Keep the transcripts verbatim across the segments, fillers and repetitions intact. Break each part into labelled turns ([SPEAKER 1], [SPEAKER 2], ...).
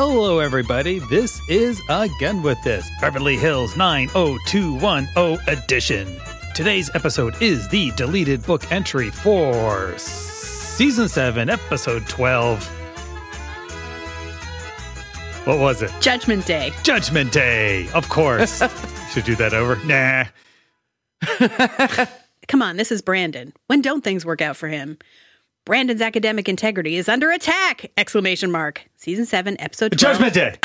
[SPEAKER 1] Hello, everybody. This is Again With This, Beverly Hills nine oh two one oh edition. Today's episode is the deleted book entry for Season seven, Episode twelve. What was it?
[SPEAKER 2] Judgment Day.
[SPEAKER 1] Judgment Day, of course. Should do that over? Nah.
[SPEAKER 2] Come on, this is Brandon. When don't things work out for him? Brandon's academic integrity is under attack! Exclamation mark. Season seven, Episode twelve.
[SPEAKER 1] Judgment Day!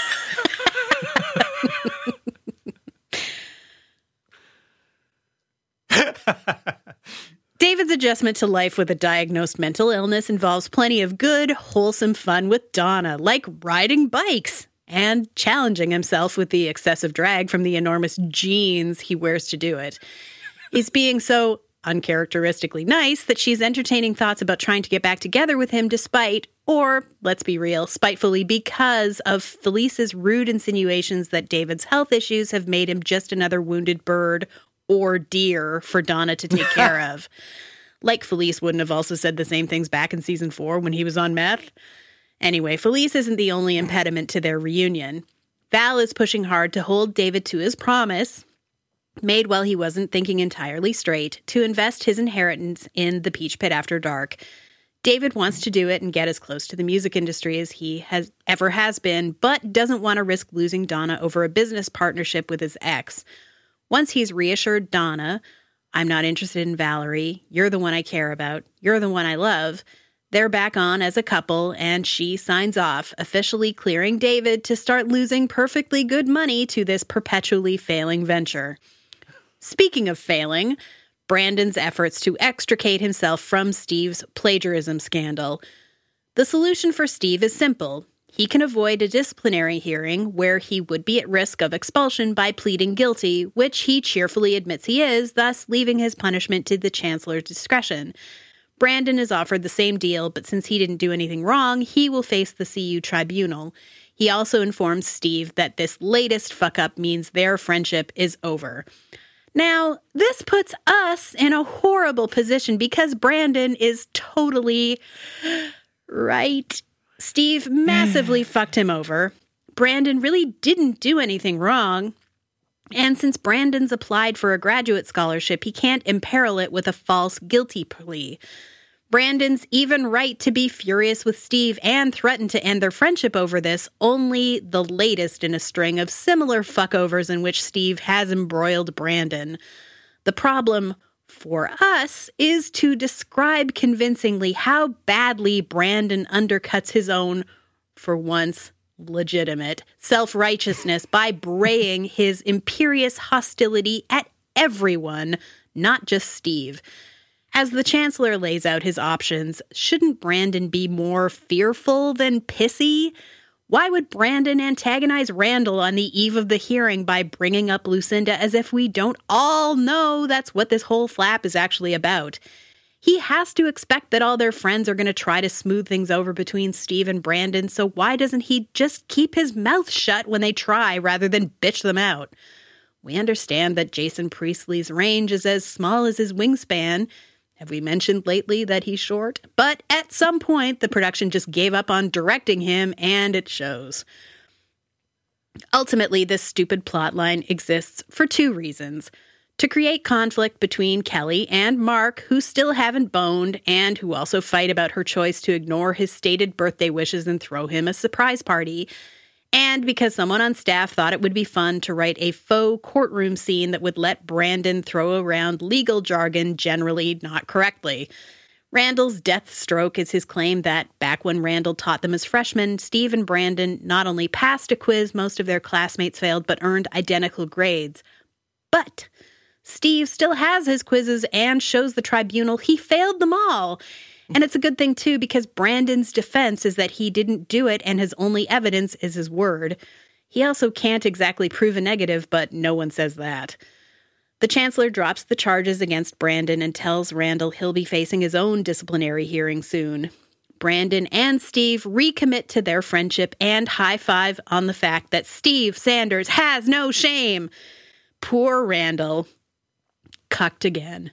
[SPEAKER 2] David's adjustment to life with a diagnosed mental illness involves plenty of good, wholesome fun with Donna, like riding bikes and challenging himself with the excessive drag from the enormous jeans he wears to do it. He's being so uncharacteristically nice that she's entertaining thoughts about trying to get back together with him despite, or let's be real, spitefully because of Felice's rude insinuations that David's health issues have made him just another wounded bird or deer for Donna to take care of. Like Felice wouldn't have also said the same things back in season four when he was on meth. Anyway, Felice isn't the only impediment to their reunion. Val is pushing hard to hold David to his promise, made while he wasn't thinking entirely straight, to invest his inheritance in the Peach Pit after dark. David wants to do it and get as close to the music industry as he has ever has been, but doesn't want to risk losing Donna over a business partnership with his ex. Once he's reassured Donna, I'm not interested in Valerie, you're the one I care about, you're the one I love, they're back on as a couple, and she signs off, officially clearing David to start losing perfectly good money to this perpetually failing venture. Speaking of failing, Brandon's efforts to extricate himself from Steve's plagiarism scandal. The solution for Steve is simple. He can avoid a disciplinary hearing where he would be at risk of expulsion by pleading guilty, which he cheerfully admits he is, thus leaving his punishment to the Chancellor's discretion. Brandon is offered the same deal, but since he didn't do anything wrong, he will face the C U tribunal. He also informs Steve that this latest fuck-up means their friendship is over. Now, this puts us in a horrible position because Brandon is totally right. Steve massively fucked him over. Brandon really didn't do anything wrong. And since Brandon's applied for a graduate scholarship, he can't imperil it with a false guilty plea. Brandon's even right to be furious with Steve and threaten to end their friendship over this, only the latest in a string of similar fuckovers in which Steve has embroiled Brandon. The problem for us is to describe convincingly how badly Brandon undercuts his own, for once, legitimate self-righteousness by braying his imperious hostility at everyone, not just Steve. As the Chancellor lays out his options, shouldn't Brandon be more fearful than pissy? Why would Brandon antagonize Randall on the eve of the hearing by bringing up Lucinda as if we don't all know that's what this whole flap is actually about? He has to expect that all their friends are going to try to smooth things over between Steve and Brandon, so why doesn't he just keep his mouth shut when they try rather than bitch them out? We understand that Jason Priestley's range is as small as his wingspan. Have we mentioned lately that he's short? But at some point, the production just gave up on directing him, and it shows. Ultimately, this stupid plotline exists for two reasons. To create conflict between Kelly and Mark, who still haven't boned, and who also fight about her choice to ignore his stated birthday wishes and throw him a surprise party. And because someone on staff thought it would be fun to write a faux courtroom scene that would let Brandon throw around legal jargon generally not correctly. Randall's death stroke is his claim that, back when Randall taught them as freshmen, Steve and Brandon not only passed a quiz most of their classmates failed, but earned identical grades. But Steve still has his quizzes and shows the tribunal he failed them all. And it's a good thing, too, because Brandon's defense is that he didn't do it and his only evidence is his word. He also can't exactly prove a negative, but no one says that. The Chancellor drops the charges against Brandon and tells Randall he'll be facing his own disciplinary hearing soon. Brandon and Steve recommit to their friendship and high-five on the fact that Steve Sanders has no shame. Poor Randall. Cucked again.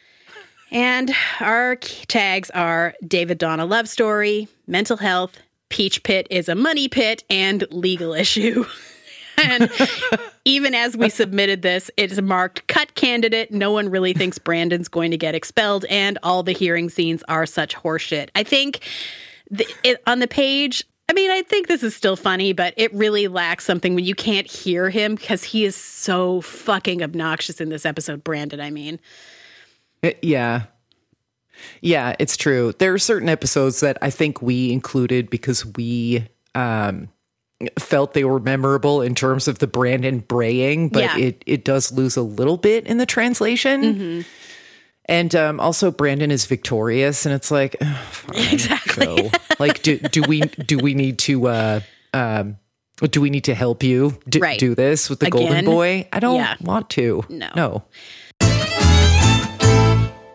[SPEAKER 2] And our tags are David Donna love story, mental health, Peach Pit is a money pit and legal issue. And even as we submitted this, it's marked cut candidate. No one really thinks Brandon's going to get expelled, and all the hearing scenes are such horseshit. I think the, it, on the page, I mean, I think this is still funny, but it really lacks something when you can't hear him because he is so fucking obnoxious in this episode, Brandon, I mean.
[SPEAKER 3] Yeah. Yeah, it's true. There are certain episodes that I think we included because we um, felt they were memorable in terms of the Brandon braying, but
[SPEAKER 2] Yeah.
[SPEAKER 3] it, it does lose a little bit in the translation.
[SPEAKER 2] Mm-hmm.
[SPEAKER 3] And um, also Brandon is victorious, and it's like, ugh, fine,
[SPEAKER 2] Exactly.
[SPEAKER 3] go. Like, do, do we do we need to uh, um, do we need to help you do,
[SPEAKER 2] Right.
[SPEAKER 3] do this with the
[SPEAKER 2] Again?
[SPEAKER 3] Golden Boy? I don't
[SPEAKER 2] Yeah.
[SPEAKER 3] want to.
[SPEAKER 2] No.
[SPEAKER 3] No.